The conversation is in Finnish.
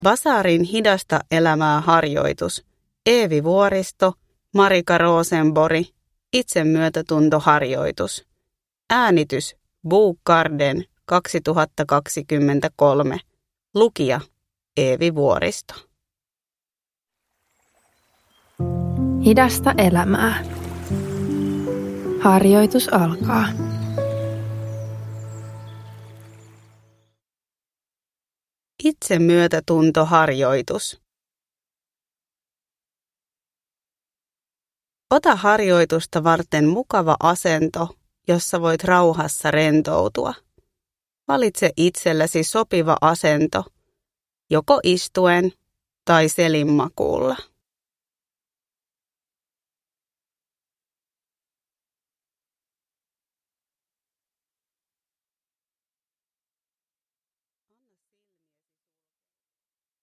Basarin hidasta elämää harjoitus. Eevi Vuoristo, Marika Rosenborg, itsemyötätuntoharjoitus. Äänitys Book Garden 2023. Lukija Eevi Vuoristo. Hidasta elämää. Harjoitus alkaa. Itsemyötätuntoharjoitus. Ota harjoitusta varten mukava asento, jossa voit rauhassa rentoutua. Valitse itsellesi sopiva asento, joko istuen tai selinmakuulla.